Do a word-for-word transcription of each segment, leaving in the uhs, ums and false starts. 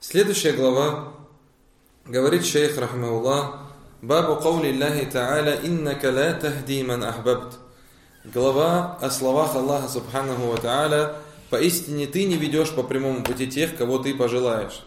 Следующая глава говорит шейх рахмауллах: Бабу каули Аллахи та'аля иннака ла тахди ман ахбабт. Глава о словах Аллаха субханаху ва та'аля: поистине ты не ведешь по прямому пути тех, кого ты пожелаешь.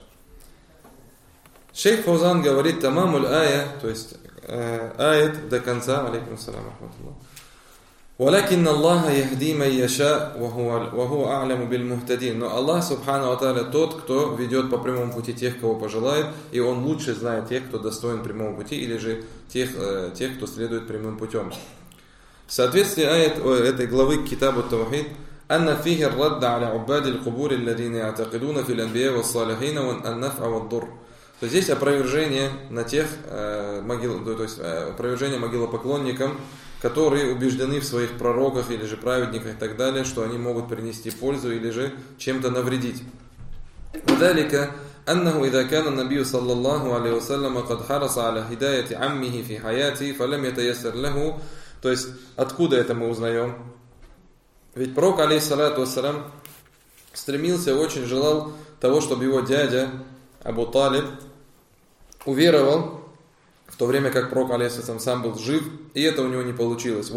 Шейх Фаузан говорит: тамамуль ая, то есть э, аят до конца. Алейкум ассалам рахматуллах. ولكن الله يهدي من يشاء وهو وهو أعلم بالمهتدين. Но Аллах субхану ва тааля тот, кто ведет по прямому пути тех, кого пожелает, и Он лучше знает тех, кто достоин прямого пути, или же тех, э, тех, кто следует прямым путем. В соответствии аят этой главы Китабу Таухид: أن فيه الرد على عباد القبور الذين يعتقدون في الأنبياء والصالحين والنفع والضر. То здесь опровержение на тех э, могил, то есть э, опровержение могилопоклонникам, которые убеждены в своих пророках или же праведниках и так далее, что они могут принести пользу или же чем-то навредить. وذلك أنه إذا كان النبي صلى الله عليه وسلم قد حرص على هداية عمه في حياته فلم يتيسر له. То есть откуда это мы узнаем? Ведь пророк алейхиссалату вассалам стремился, очень желал того, чтобы его дядя Абу Талиб уверовал, в то время как пророк алейхиссалам сам был жив, и это у него не получилось.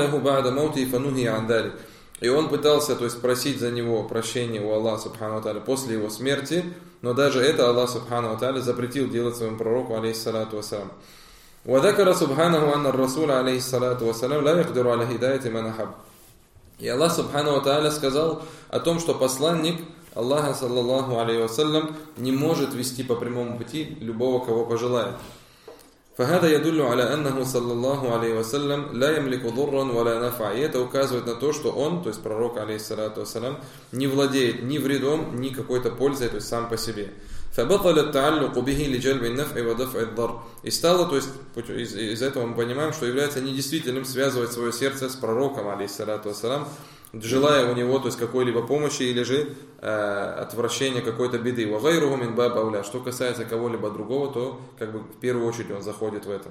И он пытался, то есть, просить за него прощения у Аллаха субхану ва тааля после его смерти, но даже это Аллах субхану ва тааля запретил делать своему пророку алейхиссалату вассалам. وذكر سبحانه أن الرسول عليه الصلاة والسلام لا يقدر على هداية من أحب. И Аллах субхану ва тааля сказал о том, что посланник Аллаха саллаллаху алейхи вассалям не может вести по прямому пути любого, кого пожелает. فهذا يدل على أنه صلى الله عليه وسلم لا يملك ضرا ولا نفع. И это указывает на то, что он, то есть пророк алейхиссалату вассалам, не владеет ни вредом, ни какой-то пользой, то есть сам по себе. فبطل التعلق به لجلب النفع ودفع الضر. И стало, то есть из, из этого мы понимаем, что является недействительным связывать свое сердце с пророком алейхиссалату вассалам, желая у него, то есть, какой-либо помощи или же э, отвращения какой-то беды. وغيره من باب أولى. Что касается кого-либо другого, то как бы в первую очередь он заходит в это.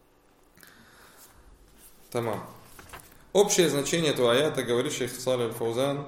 Тамам. Общее значение этого аята говорит шейх Салих аль-Фаузан: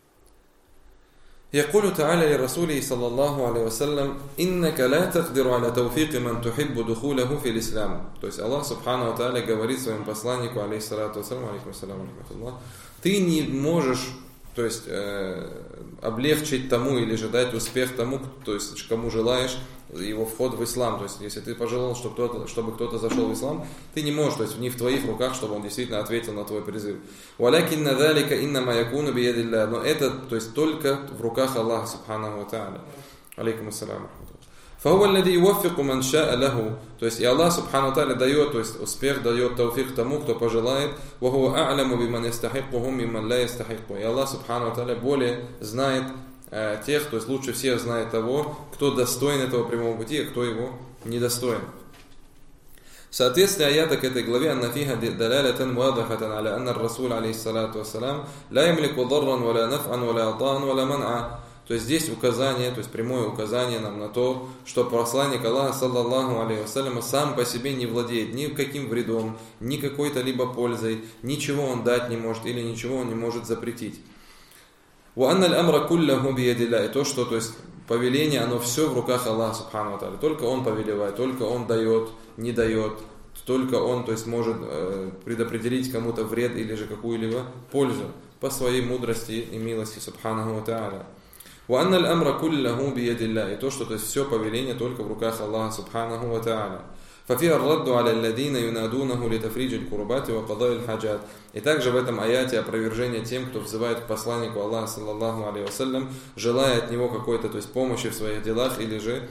يقول تعالى لرسوله صلى الله عليه وسلم إنك لا تقدر على توفيق من تحب دخوله في الإسلام. То есть Аллах субхану ва тааля говорит своему посланнику алейхиссалату вассалам: алейкум ассалам рахматуллах, ты не можешь, то есть э, облегчить тому или же дать успех тому, то есть кому желаешь, его вход в ислам. То есть если ты пожелал, чтобы кто-то, чтобы кто-то зашел в ислам, ты не можешь, то есть не в твоих руках, чтобы он действительно ответил на твой призыв. ولكن ذلك إنما يكون بيد الله. Но это, то есть только в руках Аллаха субханаху ва тааля. Алейкум ассалам. فهو الذي يوفق من شاء له. То есть и Аллах субхану ва тааля дает, то есть успех, дает тауфик тому, кто пожелает. وهو أعلم بمن يستحقهم ممن لا يستحقه. И Аллах субхану ва тааля более знает э, тех, то есть лучше всех знает того, кто достоин этого прямого пути, а кто его недостоин. Соответствие аята к этой главе: أن فيها دلالة واضحة على أن الرسول عليه الصلاة والسلام لا يملك ضرا ولا نفعا ولا عطاء ولا منعا. То есть здесь указание, то есть прямое указание нам на то, что посланник Аллаха саллаллаху алейхи вассалям сам по себе не владеет ни каким вредом, ни какой-то либо пользой, ничего он дать не может или ничего он не может запретить. وأن الأمر كله بيد الله. И то, что, то есть повеление, оно все в руках Аллаха субхану ва тааля. Только он повелевает, только он дает, не дает, только он, то есть может э, предопределить кому-то вред или же какую-либо пользу по своей мудрости и милости субханаху ва тааля. وأن الأمر كله بيد الله. И то, что, то есть все повеление только в руках Аллаха субханаху ва тааля. ففيها الرد على الذين ينادونه لتفريج الكربات وقضاء الحاجات. И также в этом аяте опровержение тем, кто взывает к посланнику Аллаха саллаллаху алейхи вассалям, желая от него какой-то, то есть помощи в своих делах или же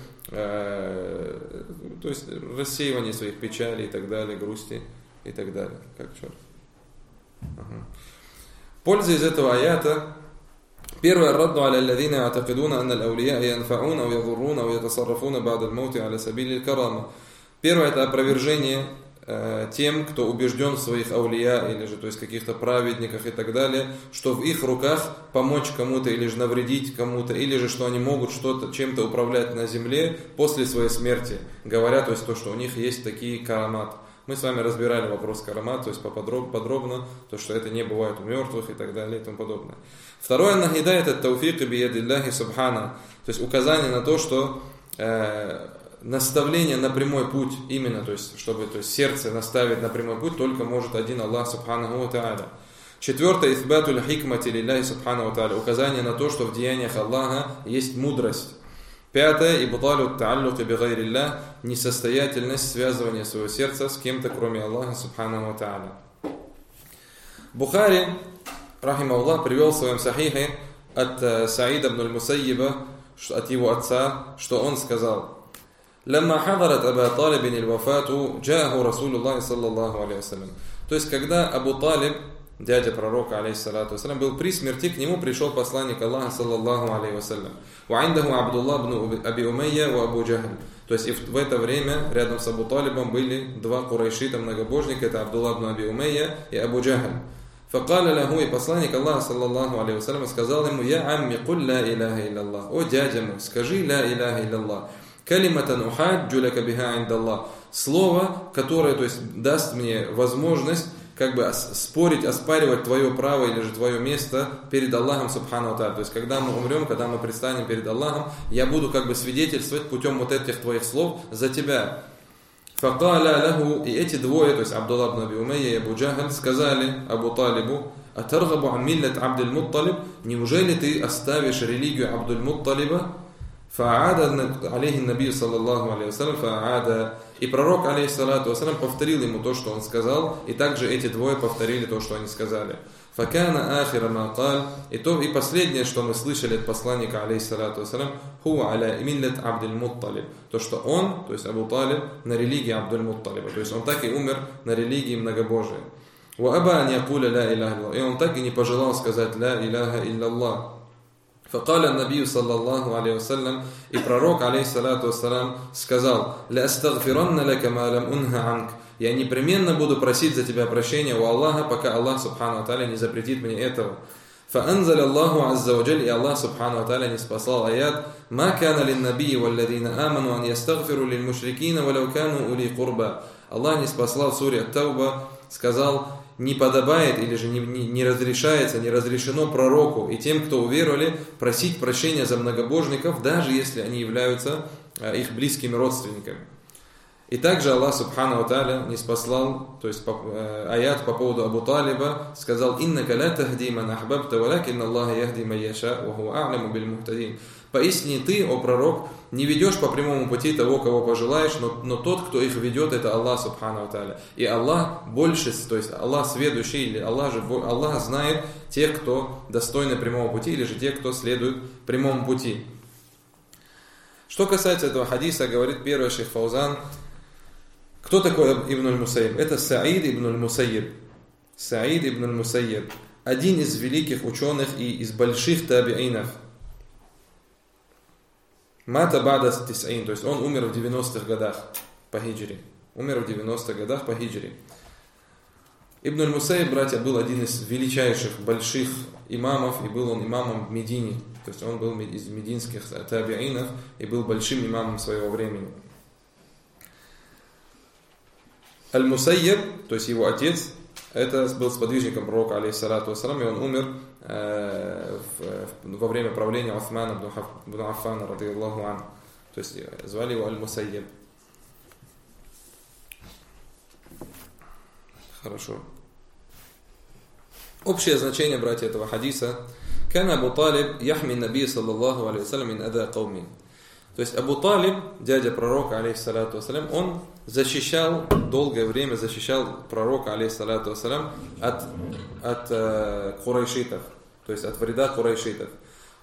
э, то есть рассеивание своих печалей и так далее, грусти и так далее. Как черт. Ага. Польза из этого аята: первое, الرد على الذين يعتقدون أن الأولياء ينفعون أو يضرون أو يتصرفون بعد الموت على سبيل الكرامة. Первое — это опровержение э, тем, кто убежден в своих аулия или же, то есть каких-то праведниках и так далее, что в их руках помочь кому-то или же навредить кому-то, или же что они могут что-то, чем-то управлять на земле после своей смерти, говоря, то есть то, что у них есть такие карамат. Мы с вами разбирали вопрос карамат, то есть поподробно, подробно, то, что это не бывает у мертвых и так далее и тому подобное. Второе, нахида, это тауфик бияди Аллахи субхана, то есть указание на то, что э, наставление на прямой путь, именно, то есть, чтобы то есть, сердце наставить на прямой путь, только может один Аллах Субханаху ва Тааля. Четвертое, исбатуль хикмати лилляхи Субханаху ва Тааля, указание на то, что в деяниях Аллаха есть мудрость. Пятое, ибталю тааллуки бигайриллях, несостоятельность связывания своего сердца с кем-то, кроме Аллаха Субханаху ва Тааля. Бухари, рахимахуллах, привел в своем сахихе от Саида ибн аль-Мусайиба, от его отца, что он сказал: «Лямма хадарат Аба Талибин иль-вафату, джааху Расулуллах саллаллаху алейхи вассалям». То есть, когда Абу Талиб, дядя пророка, алейхиссалату вассалям, был при смерти, к нему пришел посланник Аллаха, саллаллаху алейхи вассалям. «У'индаху Абдуллах ибн Аби Умайя ва Абу Джахль». То есть, и в это время рядом с Абу Талибом были два курайшита многобожника, это Абдуллах ибн Аби Умайя и Абу Джахль. «Факаля лаху», и посланник Аллаха, саллаллаху алейхи вассалям, сказал ему: «Я амми, куль ла иляха илlallah». «О дядя мой, скажи ла иляха илlallah». «Калиматан ухаджу лака биха индаллах». Слово, которое, то есть, даст мне возможность как бы спорить, оспаривать твое право или же твое место перед Аллахом Субхану ва Тааля. То есть, когда мы умрем, когда мы предстанем перед Аллахом, я буду как бы свидетельствовать путем вот этих твоих слов за тебя. Факаля лаху, и эти двое, то есть Абдуллах ибн Аби Умайя и Абу Джахль, сказали Абу Талибу: «Атаргабу ан миллат Абдуль Мутталиб», неужели ты оставишь религию Абдуль Мутталиба? Фа'ада алейхи набий саллаллаху алейхи вассалям, фа'ада. И пророк, алейхиссалату вассалям, повторил ему то, что он сказал, и также эти двое повторили то, что они сказали. Факана ахира ма каль, и то, и последнее, что мы слышали от посланника, алейхиссалату вассалям, хуа аля миллат Абдуль Мутталиб, то, что он, то есть Абу Талиб, на религии Абдуль Мутталиба, то есть он так и умер на религии многобожия. Ва аба ан якуля ла иляха илlallah, и он так и не пожелал сказать ла иляха илlallah. Факаля набию саллаллаху алейхи вассалям, и пророк, алейхиссалату вассалям, сказал: «Ля астагфиранна лака ма лам унха анк». Я непременно буду просить за тебя прощения у Аллаха, пока Аллах Субхану ва Тааля не запретит мне этого. Фаанзаля Аллаху азза ва джаль, и Аллах Субхану ва Тааля не спасал аят: «Ма кана лин набии валладина аману ан ястагфиру лил мушрикина валау кану ули курба». Аллах не спасал в суре Ат-Тауба, сказал: не подобает или же не, не, не разрешается, не разрешено пророку и тем, кто уверовали, просить прощения за многобожников, даже если они являются э, их близкими родственниками. И также Аллах Субхану ва Тааля не спаслал, то есть по, э, аят по поводу Абу Талиба, сказал: «Иннака ла тахди ман ахбабта, валякин Аллаха яхди ман яша, ва хуа а'ламу биль мухтадин». Поистине ты, о пророк, не ведешь по прямому пути того, кого пожелаешь, но, но тот, кто их ведет, это Аллах Субхану ва Тааля. И Аллах больше, то есть Аллах сведущий, или Аллах, же, Аллах знает тех, кто достойны прямого пути, или же тех, кто следует прямому пути. Что касается этого хадиса, говорит первый шейх Фаузан, кто такой Ибн аль-Мусайиб? Это Саид ибн аль-Мусайиб. Саид ибн аль-Мусайиб, один из великих ученых и из больших табиинов. Мата бада тис'ин, то есть он умер в девяностых годах по хиджри. Умер в девяностых годах по хиджри. Ибн аль-Мусайиб, братья, был один из величайших, больших имамов, и был он имамом в Медине. То есть он был из мединских табиинов и был большим имамом своего времени. Аль-Мусайиб, то есть его отец, это был сподвижником пророка, алейхиссалату вассалам, и он умер э, в, во время правления Усмана ибн Аффана, радийаллаху ан. То есть звали его Аль-Мусайиб. Хорошо. Общее значение, братья, этого хадиса: «Кана Абу Талиб яхми наби саллаллаху алейхи вассалям мин ада кауми». То есть Абу Талиб, дядя пророка, алейхиссалату вассалям, он защищал, долгое время защищал пророка, алейхиссалату вассалям, от, от э, курайшитов, то есть от вреда курайшитов. И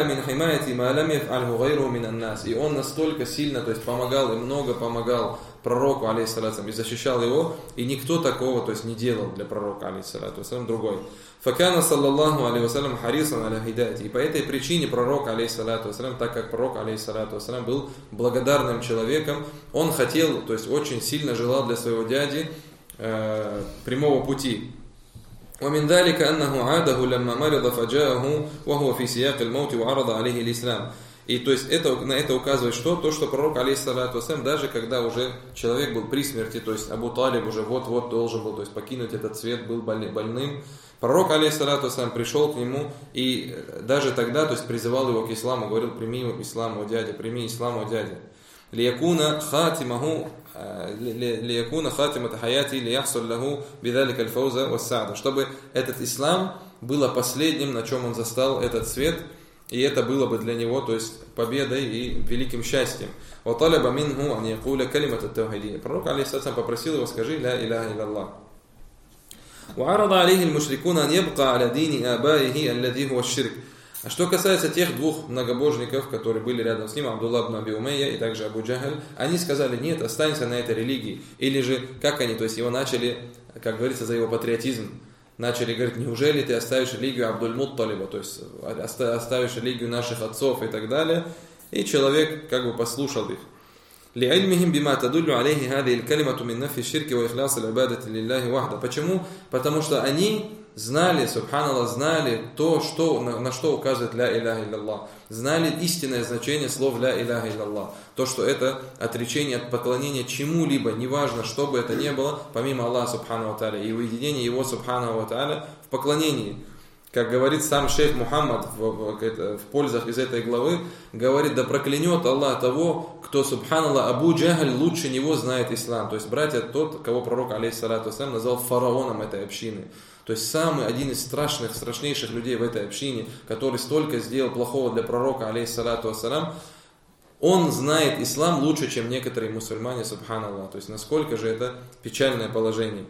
он настолько сильно, то есть помогал и много помогал пророку, алейхиссалату, и защищал его, и никто такого, то есть не делал для пророка, алейхиссалату, другой. Факана саллаллаху алейхи вассалям харисан аля хидаяти. И по этой причине пророк, алейхиссалату, так как пророк, алейхиссалату, был благодарным человеком, он хотел, то есть очень сильно желал для своего дяди э, прямого пути. ومن ذلك أنه عاده لما مرض فجاءه وهو في سياق الموت وعرض عليه الإسلام. И то есть это, на это указывает что? То, что пророк, алейхиссалату вассалям, даже когда уже человек был при смерти, то есть Абу Талиб уже вот-вот должен был, то есть покинуть этот свет, был больным, Пророк, алейхиссалату вассалям, пришел к нему и даже тогда, то есть призывал его к исламу, говорил: прими ислам, о дядя, прими ислам, о дядя. Лиякуна хатимаху, лиякуна хатимата хаяти, лияхсуль лаху бидалика аль-фауза вассаада. Чтобы этот ислам было последним, на чем он застал этот свет, и это было бы для него, то есть победой и великим счастьем. وطلب منه أن يقول كلمة التوحيدية. Пророк, алейхиссалям, попросил его: скажи ля иляха илlallah. وعرض عليه المشركون أن يبقى على دين آبائه الذي هو الشرك. А что касается тех двух многобожников, которые были рядом с ним, Абдулла ибн Аби Умейя и также Абу Джахаль, они сказали: нет, останься на этой религии. Или же, как они, то есть его начали, как говорится, за его патриотизм, начали говорить: неужели ты оставишь религию Абдуль-Мутталиба, то есть оставишь религию наших отцов и так далее. И человек как бы послушал их. لِعِلْمِهِمْ بِمَا تَدُلُّ عَلَيْهِ هَذِهِ الْكَلِمَةُ مِنْ نَفِي الشِّرْكِ وَإِخْلَاصِ الْعِبَادَةِ لِلَّهِ وَحْدَهُ. Почему? Потому что они знали, субханаллах, знали то, что, на, на что указывает ля иляха илляллах. Знали истинное значение слов ля иляха илляллах. То, что это отречение от поклонения чему-либо, неважно, что бы это ни было, помимо Аллаха субхану ва тааля, и уединение его субхану ва тааля в поклонении. Как говорит сам шейх Мухаммад в, в, в пользах из этой главы, говорит: да проклянет Аллах того, кто, субханаллах, Абу Джахаль лучше него знает ислам. То есть, братья, тот, кого пророк, алейхиссалату вассалям, назвал фараоном этой общины. То есть, самый один из страшных, страшнейших людей в этой общине, который столько сделал плохого для пророка, алейхиссалату вассалям, он знает ислам лучше, чем некоторые мусульмане, субханаллах. То есть, насколько же это печальное положение.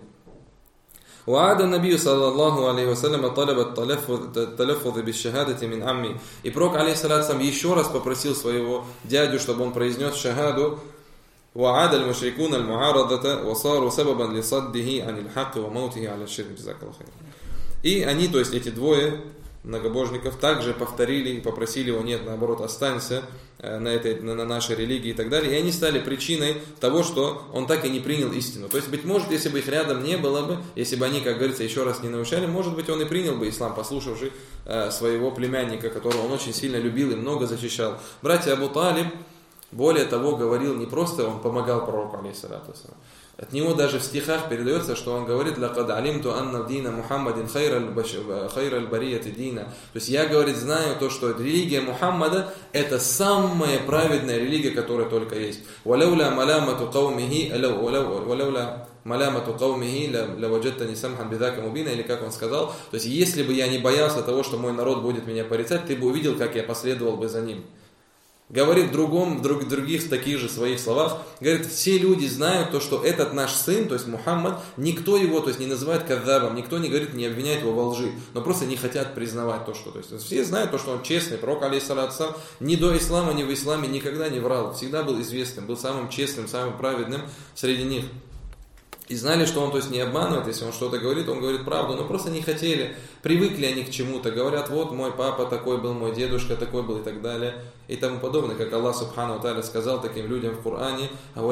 وعاد النبي صلى الله عليه وسلم طلب التلفظ بالشهادة من عمي. И пророк, алейхиссалату еще раз попросил своего дядю, чтобы он произнес шахаду. وعاد المشركون المعارضة وصاروا سببا لصده عن الحق وموته على الشرك. جزاك الله خير. И они, то есть эти двое многобожников, также повторили и попросили его: нет, наоборот, останься на, этой, на нашей религии и так далее. И они стали причиной того, что он так и не принял истину. То есть, быть может, если бы их рядом не было бы, если бы они, как говорится, еще раз не научали, может быть, он и принял бы ислам, послушавший своего племянника, которого он очень сильно любил и много защищал. Братья, Абу Талиб, более того, говорил не просто, он помогал пророку, алейхиссалату вассалям. От него даже в стихах передается, что он говорит: «Лакад алимту анна дина Мухаммадин хайраль барияти дина». То есть я, говорит, знаю то, что религия Мухаммада — это самая праведная религия, которая только есть. «Валауля малямату каумихи, валауля малямату каумихи, лаваджаттани самхан бидака мубина», или как он сказал, то есть если бы я не боялся того, что мой народ будет меня порицать, ты бы увидел, как я последовал бы за ним. Говорит в другом, в друг, других таких же своих словах, говорит: все люди знают то, что этот наш сын, то есть Мухаммад, никто его, то есть не называет кадзабом, никто не говорит, не обвиняет его во лжи, но просто не хотят признавать то, что, то есть все знают то, что он честный, пророк, алейхиссалату, ни до ислама, ни в исламе никогда не врал, всегда был известным, был самым честным, самым праведным среди них. И знали, что он, то есть, не обманывает, если он что-то говорит, он говорит правду, но просто не хотели, привыкли они к чему-то, говорят: вот мой папа такой был, мой дедушка такой был и так далее, и тому подобное, как Аллах субхану ва тааля сказал таким людям в Коране: а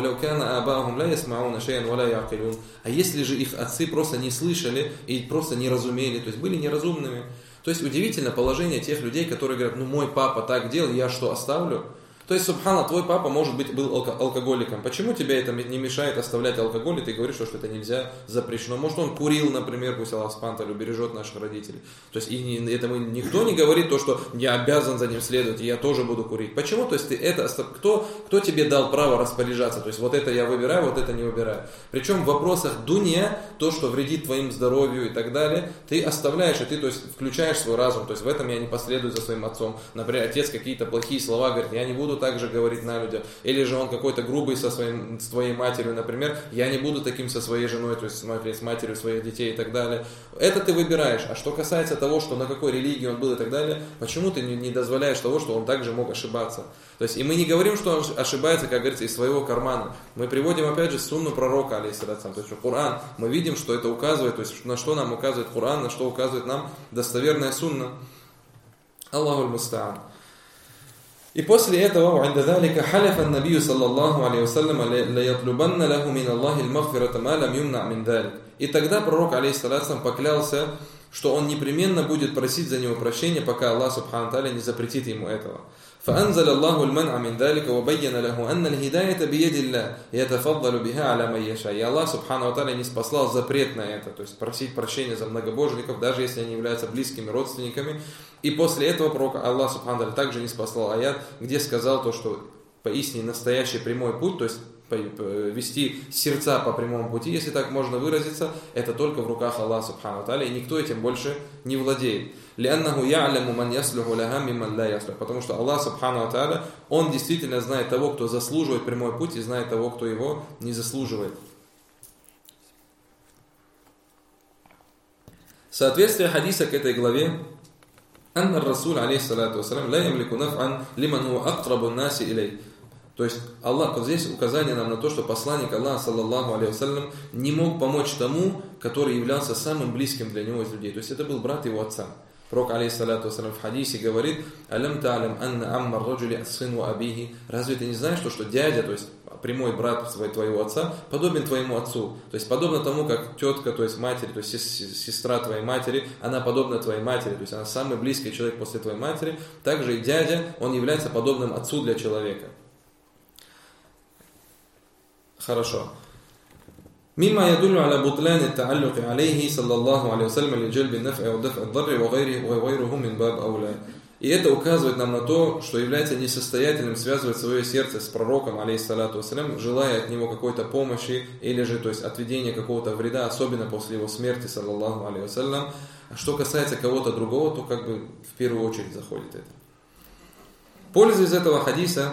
если же их отцы просто не слышали и просто не разумели, то есть были неразумными. То есть удивительно положение тех людей, которые говорят: ну мой папа так делал, я что, оставлю? То есть, субхана, твой папа, может быть, был алкоголиком. Почему тебе это не мешает оставлять алкоголь, и ты говоришь, что это нельзя, запрещено? Может, он курил, например, пусть Аллах спанталь убережет наших родителей. То есть, и этому никто не говорит то, что я обязан за ним следовать, и я тоже буду курить. Почему? То есть, ты это, кто, кто тебе дал право распоряжаться? То есть, вот это я выбираю, вот это не выбираю. Причем в вопросах дунья, то, что вредит твоим здоровью и так далее, ты оставляешь, и ты, то есть, включаешь свой разум. То есть, в этом я не последую за своим отцом. Например, отец какие-то плохие слова говорит: я не буду так же говорить на людях, или же он какой-то грубый со своим, с твоей матерью, например, я не буду таким со своей женой, то есть с матерью своих детей и так далее. Это ты выбираешь. А что касается того, что на какой религии он был и так далее, почему ты не, не дозволяешь того, что он также мог ошибаться? То есть, и мы не говорим, что он ошибается, как говорится, из своего кармана. Мы приводим, опять же, сунну пророка, алейхиссалату, то есть Коран. Мы видим, что это указывает, то есть на что нам указывает Коран, на что указывает нам достоверная сунна. Аллаху аль-муста'ан. И после этого عند ذلك حلف النبي صلى الله عليه وسلم ليطلبن له من الله المغفرة ما لم يمنع من ذلك. И тогда пророк, алейхиссалату, поклялся, что он непременно будет просить за него прощения, пока Аллах субхану тааля не запретит ему этого. فأنزل الله المنع من ذلك وبين له أن الهداية بيد الله يتفضل بها على من يشاء. И Аллах Субхану ва Тааля не спаслал запрет на это, то есть просить прощения за многобожников, даже если они являются близкими родственниками. И после этого пророка Аллах Субхану ва Тааля также не спаслал аят, где сказал то, что поистине настоящий прямой путь, то есть вести сердца по прямому пути, если так можно выразиться, это только в руках Аллаха Субхану ва Тааля, и никто этим больше не владеет. Потому что Аллах Субхану ва Тааля, Он действительно знает того, кто заслуживает прямой путь, и знает того, кто его не заслуживает. Соответствие хадиса к этой главе: «Анна Расуль, алейхиссалату вассалям, ла ямлику наф'ан лиман хуа акрабу наси илей». То есть Аллах, вот здесь указание нам на то, что посланник Аллаха, саллаллаху алейхи вассалям, не мог помочь тому, который являлся самым близким для него из людей. То есть это был брат его отца. Пророк, алейхиссалату вассалям, в хадисе говорит: «Алям та'алям анна аммар раджули ас-сыну абихи». Разве ты не знаешь, что, что дядя, то есть прямой брат твоего отца, подобен твоему отцу? То есть подобно тому, как тетка, то есть матери, то есть сестра твоей матери, она подобна твоей матери, то есть она самый близкий человек после твоей матери. Также и дядя, он является подобным отцу для человека. Хорошо. مما يدل على بطلان التعلق عليه صلى الله عليه وسلم لجلب النفع ودفع الضر وغيره وغيره من باب أولى. И это указывает нам на то, что является несостоятельным связывать свое сердце с пророком, алейхиссалату вассалям, желая от него какой-то помощи или же, то есть, отведения какого-то вреда, особенно после его смерти, саллаллаху алейхи вассалям. А что касается кого-то другого, то как бы в первую очередь заходит это. Пользуясь из этого хадиса,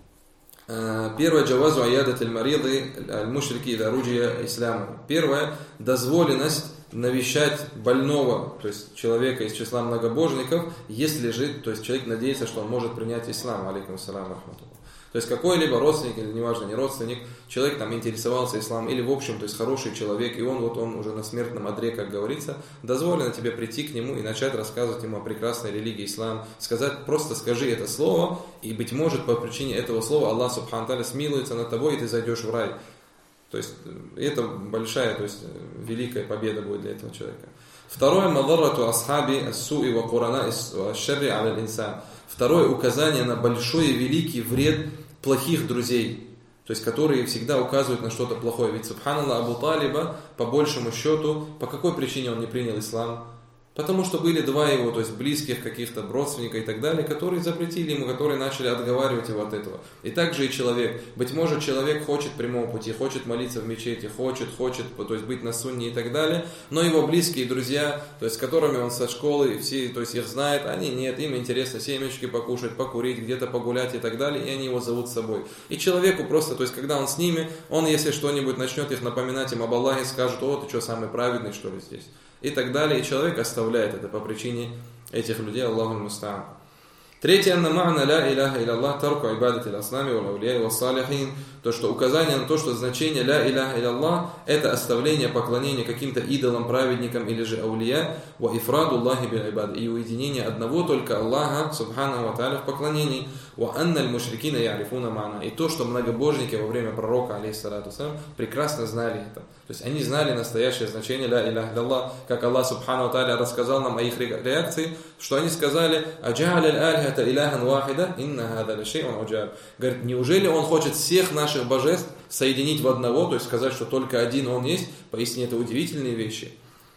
первое, джавазу аядат аль-мариды аль-мушрики ида руджия исламу. Первое, дозволенность навещать больного, то есть человека из числа многобожников, если же, то есть человек надеется, что он может принять ислам. Алейкум ассалам рахматуллах. То есть какой-либо родственник, или неважно, не родственник, человек там интересовался исламом, или в общем, то есть хороший человек, и он вот он уже на смертном одре, как говорится, дозволено тебе прийти к нему и начать рассказывать ему о прекрасной религии ислам, сказать, просто скажи это слово, и быть может по причине этого слова Аллах Субхану ва Тааля смилуется над тобой, и ты зайдешь в рай. То есть это большая, то есть великая победа будет для этого человека. Второе, мадаррату асхаби ас-суи ва курана аш-шарри аля аль-инсан. Второе, указание на большой и великий вред плохих друзей, то есть которые всегда указывают на что-то плохое. Ведь, субханаллах, Абу Талиба, по большему счету, по какой причине он не принял ислам? Потому что были два его, то есть близких каких-то родственника и так далее, которые запретили ему, которые начали отговаривать его от этого. И также и человек. Быть может, человек хочет прямого пути, хочет молиться в мечети, хочет, хочет, то есть быть на сунне и так далее, но его близкие друзья, то есть с которыми он со школы, все, то есть их знает, они нет, им интересно семечки покушать, покурить, где-то погулять и так далее, и они его зовут с собой. И человеку просто, то есть когда он с ними, он если что-нибудь начнет их напоминать им об Аллахе, скажет: о, ты что, самый праведный, что ли, здесь? И так далее, и человек оставляет это по причине этих людей, Аллаху муста'ан. Третье, анна ма'на ла иляха илlallah тарку ибадати al-аснами вал аулия вал салихин. То, что указание на то, что значение ла иляха илlallah это оставление поклонения каким-то идолам, праведникам или же аулия, ва ифраду Аллахи бил ибад, и уединение одного только Аллаха субхану ва тааля в поклонении, ва анна аль-мушрикина я'рифуна ма'на. И то, что многобожники во время пророка, алейхиссалату вассалям, прекрасно знали это. То есть они знали настоящее значение ла иляха илlallah, как Аллах субхану ва тааля рассказал нам о их реакции, что они сказали: аджа'аль аль-алихата иляхан вахида, инна хада ла шей'ун уджаб. Говорит, неужели он хочет всех наших божеств соединить в одного, то есть сказать, что только один он есть? Поистине это удивительные вещи.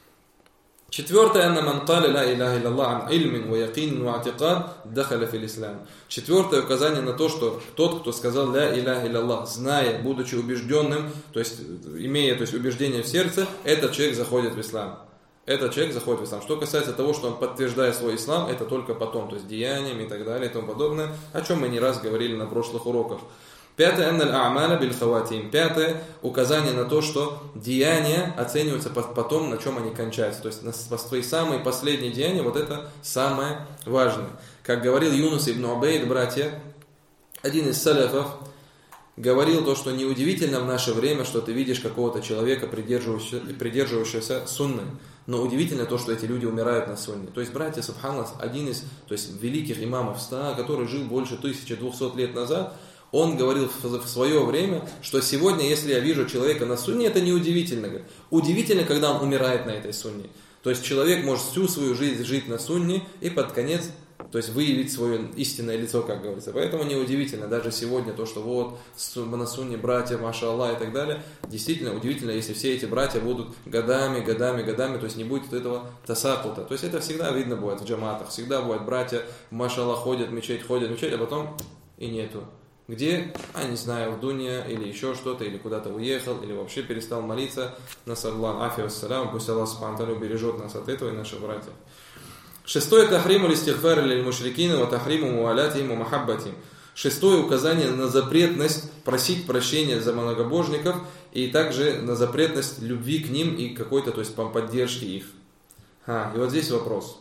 Четвертое, анна ман каля ла иляха илlallah ан ильмин ва якин ва атикад дахаля фил ислам. Четвертое указание на то, что тот, кто сказал ла иляха илlallah, зная, будучи убежденным, то есть имея, то есть убеждение в сердце, этот человек заходит в ислам. Этот человек заходит в ислам. Что касается того, что он подтверждает свой ислам, это только потом, то есть деяниями и так далее и тому подобное, о чем мы не раз говорили на прошлых уроках. Пятое, анна аль-а'маля биль хаватим. Пятое, указание на то, что деяния оцениваются по том, на чем они кончаются. То есть на свои самые последние деяния, вот это самое важное. Как говорил Юнус ибн Убейд, братья, один из салафов, говорил то, что неудивительно в наше время, что ты видишь какого-то человека, придерживающегося, придерживающегося сунны. Но удивительно то, что эти люди умирают на сунне. То есть, братья, субханаллах, один из то есть, великих имамов ста, который жил больше тысячи двухсот лет назад, он говорил в свое время, что сегодня, если я вижу человека на сунне, это неудивительно. Удивительно, когда он умирает на этой сунне. То есть человек может всю свою жизнь жить на сунне и под конец то есть выявить свое истинное лицо, как говорится. Поэтому неудивительно, даже сегодня то, что вот на сунне братья, маша Аллах и так далее, действительно удивительно, если все эти братья будут годами, годами, годами, то есть не будет этого тасакута. То есть это всегда видно будет в джаматах, всегда бывает братья, маша Аллах, ходят в мечеть, ходят в мечеть, а потом и нету. Где, а не знаю, в Дуне или еще что-то, или куда-то уехал, или вообще перестал молиться. Насаллаху афи вассалям, пусть Аллах субхану ва тааля убережет нас от этого и наших братьев. Шестое тахриму листигфар лиль мушрикина ва тахриму муалятихим ва махаббатихим. Шестое указание на запретность просить прощения за многобожников и также на запретность любви к ним и какой-то, то есть поддержки их. А, и вот здесь вопрос.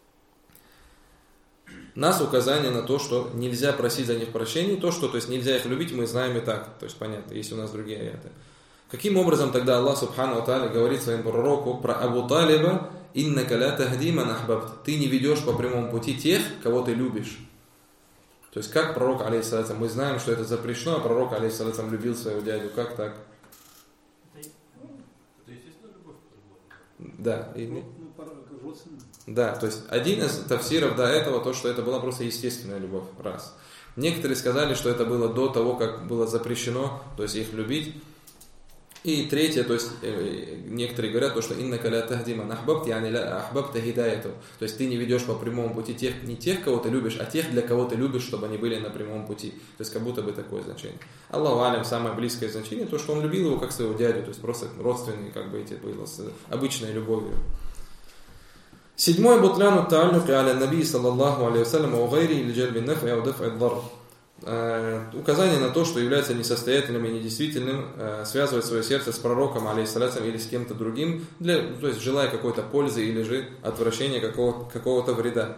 Нас указание на то, что нельзя просить за них прощения, то, что то есть нельзя их любить, мы знаем и так. То есть понятно, есть у нас другие аяты. Каким образом тогда Аллах субхану ва тааля говорит своему пророку про Абу Талиба: «Иннака ла тахди ман ахбабт». Ты не ведешь по прямому пути тех, кого ты любишь. То есть как пророк, алейхиссалям, мы знаем, что это запрещено, а пророк, алейхиссалям, любил своего дядю. Как так? Это, это естественно любовь. Да. И... Ну, родственная. Да, то есть один из тафсиров до этого, то, что это была просто естественная любовь. Раз. Некоторые сказали, что это было до того, как было запрещено, то есть их любить. И третье, то есть э, некоторые говорят, то, что иннака ла тахди ман ахбабт, яни ла ахбабта хидаяту. То есть ты не ведешь по прямому пути тех, не тех, кого ты любишь, а тех, для кого ты любишь, чтобы они были на прямом пути. То есть как будто бы такое значение. Аллаху алям, самое близкое значение, то, что он любил его как своего дядю, то есть просто родственные, как бы эти было, с обычной любовью. Седьмой бутляну та'аллюки аля наби саллаллаху алейхи вассалям ва гайри или джальби наф'и ау даф'и ад-дарр. Указание на то, что является несостоятельным и недействительным, связывать свое сердце с пророком, алейхиссалям, или с кем-то другим, для, то есть желая какой-то пользы или же отвращения какого-то, какого-то вреда.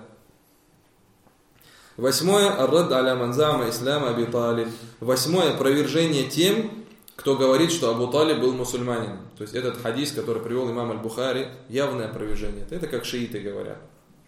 Восьмое. Ар-рад аля манзама ислама Аби Талиб. Восьмое. Опровержение тем, кто говорит, что Абу Талиб был мусульманином. То есть этот хадис, который привел имам Аль-Бухари, явное опровержение. Это как шииты говорят.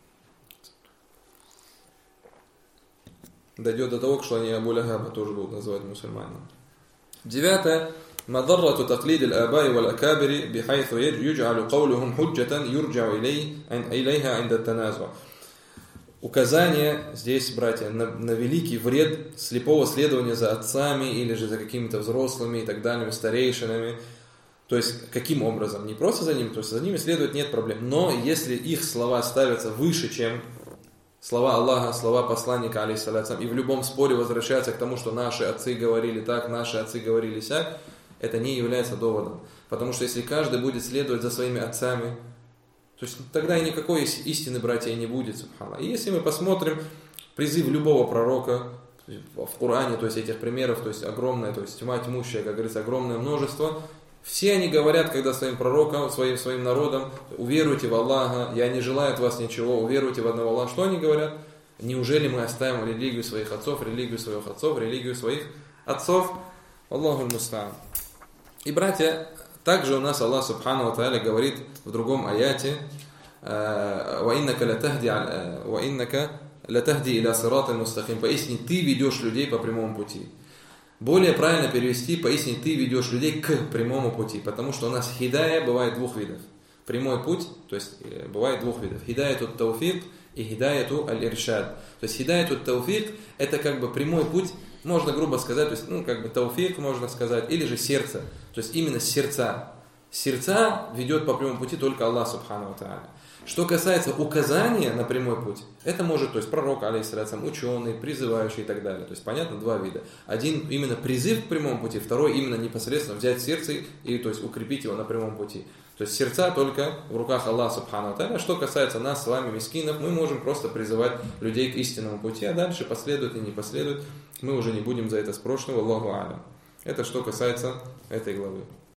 Дойдет до того, что они Абу Лахаба тоже будут называть мусульманином. Девятое. مضرة تقليد الآباء والأكابر بحيث يجعل قولهم حجة يرجع إليها عند التنازع. Указание здесь, братья, на, на великий вред слепого следования за отцами или же за какими-то взрослыми и так далее, старейшинами. То есть, каким образом? Не просто за ними, то есть за ними следовать нет проблем. Но если их слова ставятся выше, чем слова Аллаха, слова посланника, алейхиссалям, и в любом споре возвращаются к тому, что наши отцы говорили так, наши отцы говорили сяк, это не является доводом. Потому что если каждый будет следовать за своими отцами, то есть тогда и никакой истины, братья, и не будет, субхана. И если мы посмотрим призыв любого пророка в Коране, то есть этих примеров, то есть огромное, то есть тьма тьмущая, как говорится, огромное множество, все они говорят, когда своим пророкам, своим, своим народам: уверуйте в Аллаха, я не желаю от вас ничего, уверуйте в одного Аллаха. Что они говорят? Неужели мы оставим религию своих отцов, религию своих отцов, религию своих отцов? Аллаху муста'ан. И, братья, также у нас Аллах субхану ва тааля говорит в другом аяте: «Ва иннака латахди иля сиратин мустаким». Поясни, ты ведешь людей по прямому пути. Более правильно перевести: поясни, ты ведешь людей к прямому пути, потому что у нас хидая бывает двух видов. Прямой путь, то есть бывает двух видов: хидаяту тауфик и хидаяту аль-иршад. То есть хидаяту тауфик — это как бы прямой путь, можно грубо сказать, то есть, ну, как бы тауфик можно сказать, или же сердце, то есть именно сердца. Сердца ведет по прямому пути только Аллах субхану ва тааля. Что касается указания на прямой путь, это может, то есть пророк, алейхиссалям, ученый, призывающий и так далее. То есть, понятно, два вида. Один именно призыв к прямому пути, второй именно непосредственно взять сердце и, то есть, укрепить его на прямом пути. То есть сердца только в руках Аллаха субхану ва тааля. Что касается нас с вами, мискинов, мы можем просто призывать людей к истинному пути, а дальше последует и не последует, мы уже не будем за это спрошены. Аллаху алям. Это что касается этой главы.